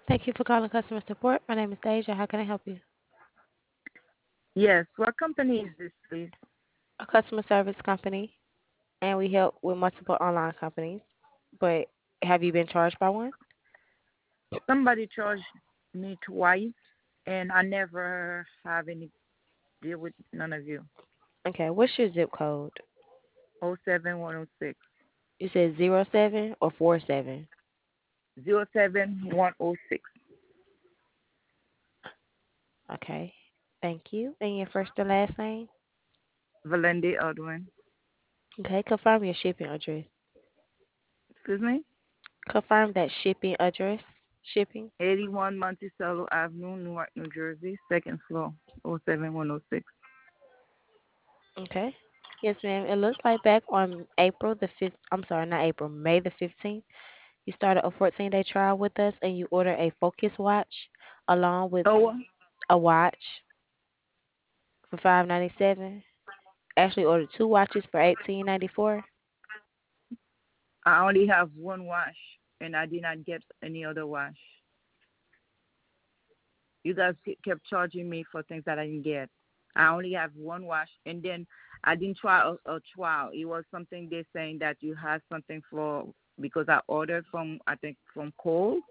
Thank you for calling customer support. My name is Deja. How can I help you? Yes. What company is this, please? A customer service company, and we help with multiple online companies. But have you been charged by one? Somebody charged me twice, and I never have any deal with none of you. Okay, what's your zip code? 07106. You said 07 or 47? 07106. Okay, thank you. And your first and last name? Valende Aldwin. Okay, confirm your shipping address. Excuse me? Confirm that shipping address. Shipping. 81 Monticello Avenue, Newark, New Jersey, second floor, 07106. Okay. Yes, ma'am. It looks like back on April the 5th, I'm sorry, not April, May the 15th, you started a 14-day trial with us and you ordered a Focus watch along with Oh, a watch for 597. Actually ordered two watches for 1894. I only have one wash, and I did not get any other wash. You guys kept charging me for things that I didn't get. I only have one wash, and then I didn't try a trial. It was something they saying that you had something for because I ordered from I think from Kohl's.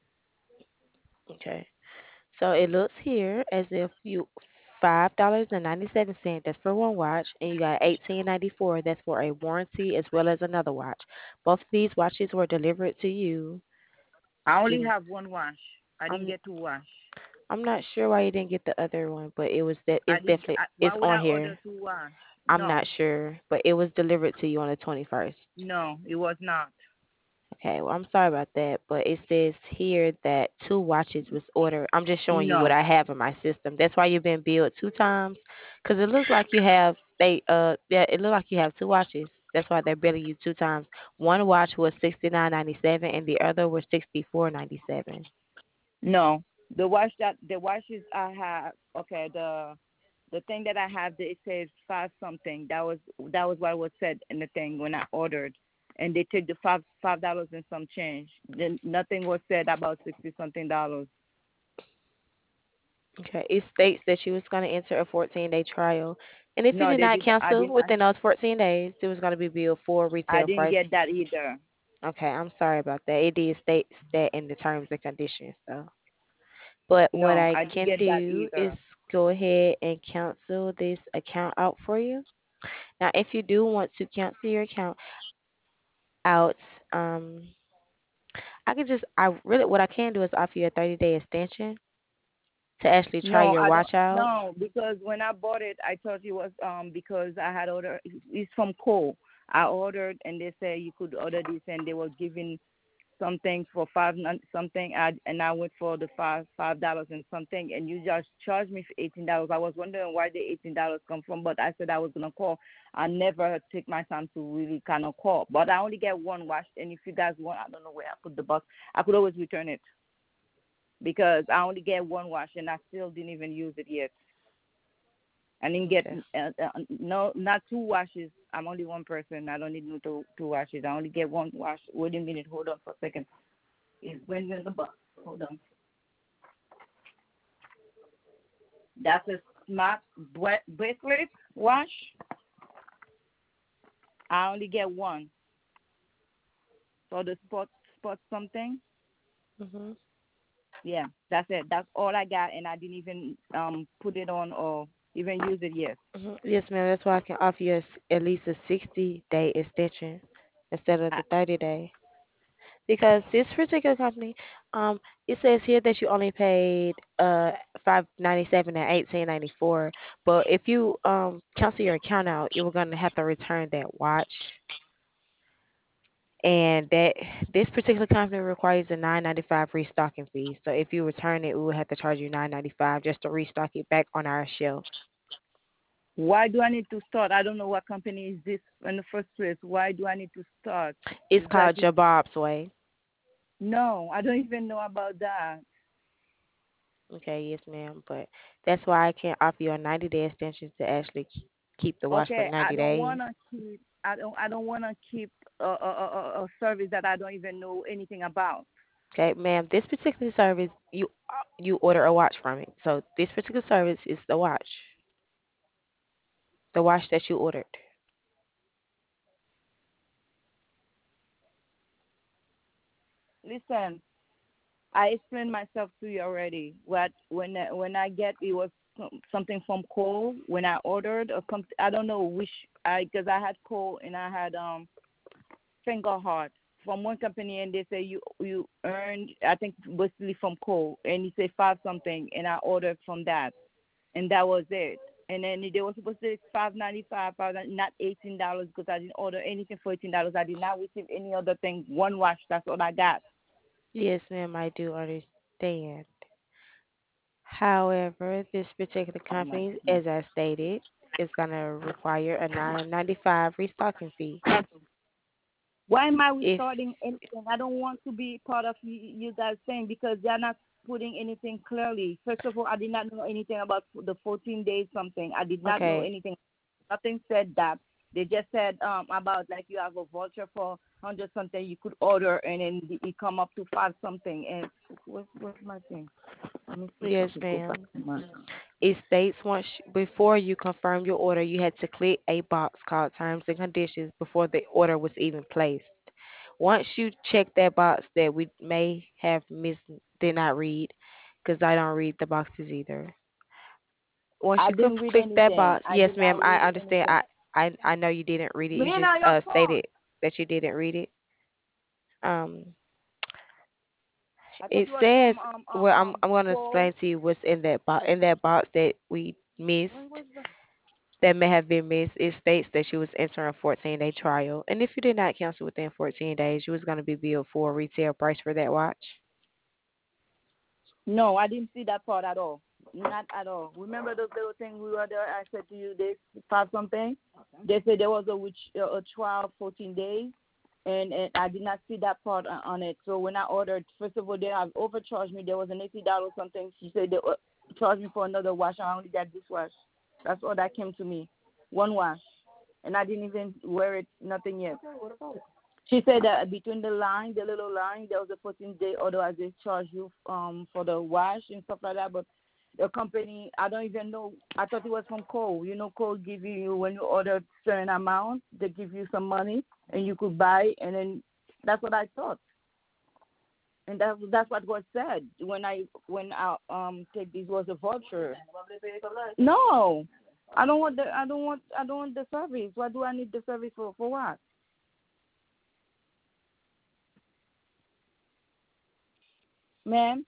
Okay. So it looks here as if you $5.97, that's for one watch, and you got 1894, that's for a warranty as well as another watch. Both of these watches were delivered to you. I only In, have one wash. I didn't I'm get two wash. I'm not sure why you didn't get the other one, but it was that I it's did. definitely Why it's would on I order here. two wash? I'm not No, sure, but it was delivered to you on the 21st. no, it was not. Okay, well, I'm sorry about that, but it says here that two watches was ordered. I'm just showing you what No, I have in my system. That's why you've been billed two times, because it looks like you have yeah, it looks like you have two watches. That's why they're billing you two times. One watch was 69.97, and the other was 64.97. no. The washes I have. Okay, the thing that I have, it says five something. That was what was said in the thing when I ordered, and they took the $5 and some change. Then nothing was said about $60 something. Okay, it states that you was going to enter a 14-day trial, and if you No, did they not did. I cancel didn't. within those 14 days, it was going to be billed full I retail didn't price. get that either. Okay, I'm sorry about that. It did state that in the terms and conditions, so. But what No, I I didn't can get that do is either. go ahead and cancel this account out for you. Now, if you do want to cancel your account out, um, what I can do is offer you a 30-day extension to actually try No, your I don't. watch out. No, because when I bought it, I thought it was because I had ordered. It's from Cole. I ordered, and they said you could order this, and they were giving something for something. And I went for the $5 and something, and you just charged me for $18. I was wondering where the $18 come from, but I said I was gonna call. I never take my time to really kind of call, but I only get one wash, and if you guys want, I don't know where I put the box. I could always return it because I only get one wash and I still didn't even use it yet. I didn't get Okay. no, not two washes. I'm only one person. I don't need no two washes. I only get one wash. Wait a minute. Hold on for a second. It's when you're in the box. Hold on. That's a smart bracelet wash. I only get one for the spot something. Mhm. Yeah, that's it. That's all I got, and I didn't even put it on or even use it yet. Mhm. Yes, ma'am. That's why I can offer you at least a 60-day extension instead of the 30-day. Because this particular company, it says here that you only paid $5.97 and 18.94. But if you cancel your account out, you were gonna have to return that watch, and that this particular company requires a 9.95 restocking fee. So if you return it, we would have to charge you 9.95 just to restock it back on our shelf. Why do I need to start? I don't know what company is this in the first place. Why do I need to start? It's You guys, called Jabob's Way. no, I don't even know about that. Okay, yes, ma'am. But that's why I can't offer you a 90-day extension to actually keep the watch for Okay, I 90 don't days. wanna keep. I don't wanna keep a service that I don't even know anything about. Okay, ma'am. This particular service, you order a watch from it. So this particular service is the watch that you ordered. Listen, I explained myself to you already. What when I get it was something from Cole when I ordered or I don't know which I because I had Cole and I had Finger Heart from one company and they say you earned I think basically from Cole and he said five something and I ordered from that and that was it. And then they were supposed to say $5.95, not $18 because I didn't order anything for $18. I did not receive any other thing. One watch, that's all I got. Yes, ma'am. I do understand. However, this particular Oh my company, goodness. as I stated, is gonna require a 9.95 restocking fee. Why am I If restarting anything? I don't want to be part of you guys saying because they're not putting anything clearly. First of all, I did not know anything about the 14 days something. I did not know okay, anything. Nothing said that. They just said about like you have a voucher for 100 something you could order and then it come up to five something. And what's my thing? Let me see if I yes, could go back ma'am. to my. It states before you confirm your order, you had to click a box called Terms and Conditions before the order was even placed. Once you check that box that we may have did not read, because I don't read the boxes either. Once I you didn't read click that anything. box, I yes, did ma'am, not I read understand. anything. I know you didn't read it. You just Mina, your phone. stated that you didn't read it. Um, I thought it it was says, from well, I'm going to Paul. explain to you what's in that box. In that box that we missed, When was the that may have been missed, it states that you was entering a 14-day trial, and if you did not cancel within 14 days, you was going to be billed for a retail price for that watch. No, I didn't see that part at all. Not at all. Remember those little things we were there? I said to you, they found something. They said there was a trial, 14 days, and I did not see that part on it. So when I ordered, first of all, they have overcharged me. There was an $80 something. She said they charged me for another wash. I only got this wash. That's all that came to me, one wash, and I didn't even wear it. Nothing yet. She said that between the line, the little line, there was a 14-day order as they charge you for the wash and stuff like that. But the company, I don't even know. I thought it was from Cole. You know, Cole give you when you order certain amount, they give you some money and you could buy, and then that's what I thought. And that's what was said when I take this was a voucher. No, I don't want the service. What do I need the service for? For what, ma'am?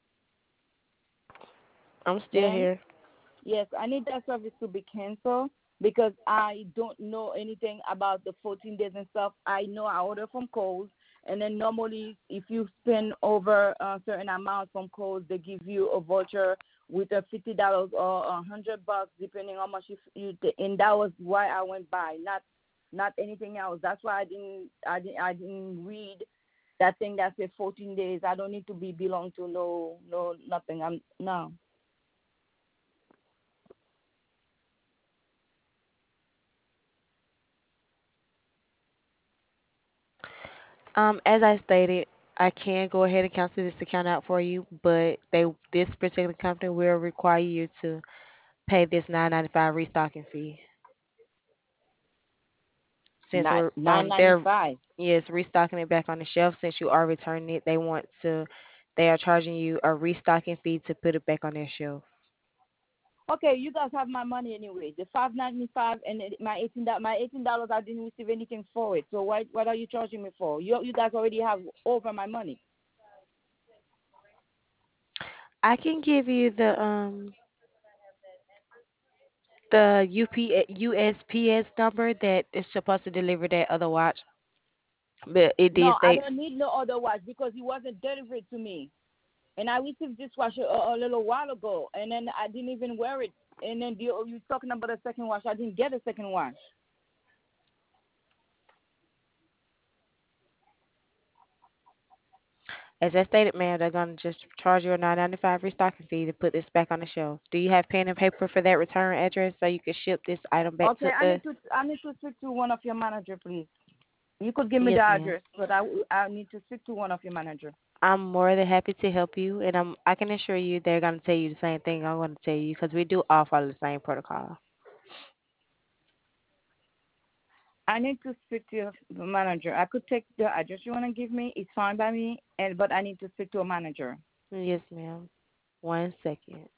I'm still Ma'am? here. Yes, I need that service to be canceled because I don't know anything about the 14 days and stuff. I know I order from Kohl's, and then normally if you spend over a certain amount from Kohl's, they give you a voucher with a $50 or $100, depending on how much and that was why I went by, not anything else. That's why I didn't read that thing that said 14 days. I don't need to be belong to no nothing. I'm no. As I stated, I can go ahead and cancel this account out for you, but this particular company will require you to pay this 9.95 restocking fee. Since Not we're nine ninety they're five. yes restocking it back on the shelf. Since you are returning it, they are charging you a restocking fee to put it back on their shelf. Okay, you guys have my money anyway. The 5.95 and my $18 I didn't receive anything for it. So what are you charging me for? You guys already have over my money. I can give you the USPS number that is supposed to deliver that other watch, but it did No, I state. don't need no other watch because it wasn't delivered to me. And I received this watch a little while ago, and then I didn't even wear it. And then you talking about a second wash? I didn't get a second wash. As I stated, ma'am, they're gonna just charge you a 9.95 restocking fee to put this back on the shelf. Do you have pen and paper for that return address so you can ship this item back Okay, to us? I need to speak to one of your manager, please. You could give me Yes, the ma'am. address, but I need to speak to one of your manager. I'm more than happy to help you, and I can assure you they're gonna tell you the same thing I'm gonna tell you because we do all follow the same protocol. I need to speak to your manager. I could take the address you want to give me. It's fine by me, and but I need to speak to a manager. Yes, ma'am. 1 second.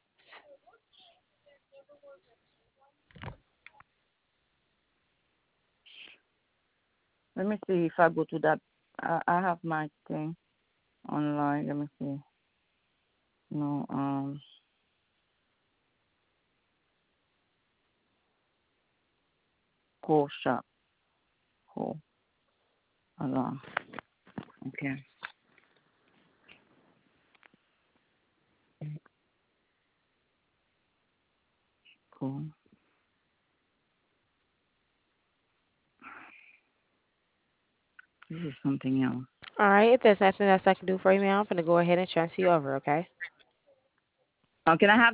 Let me see if I go to that. I have my thing online. Let me see. No, call shop. Call. Hold on. Okay. Cool. This is something else. All right, if there's nothing else I can do for you, ma'am, I'm gonna go ahead and transfer you over, okay? Can I have